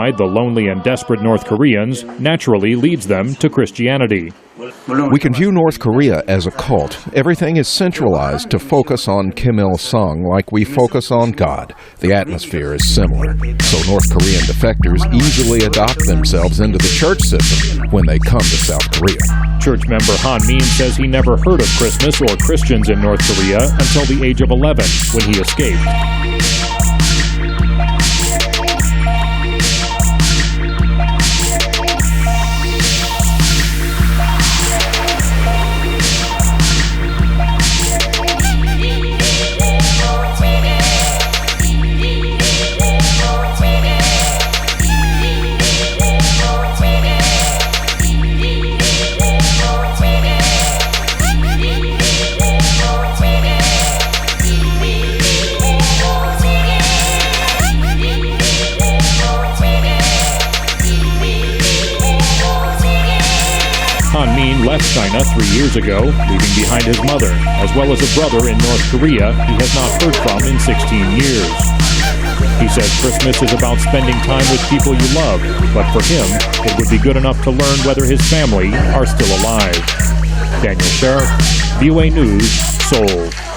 The lonely and desperate North Koreans naturally leads them to Christianity. We can view North Korea as a cult. Everything is centralized to focus on Kim Il-sung like we focus on God. The atmosphere is similar. So North Korean defectors easily adopt themselves into the church system when they come to South Korea. Church member Han Min says he never heard of Christmas or Christians in North Korea until the age of 11 when he escaped. Han Min left China 3 years ago, leaving behind his mother, as well as a brother in North Korea he has not heard from in 16 years. He says Christmas is about spending time with people you love, but for him, it would be good enough to learn whether his family are still alive. Daniel Sheriff, VOA News, Seoul.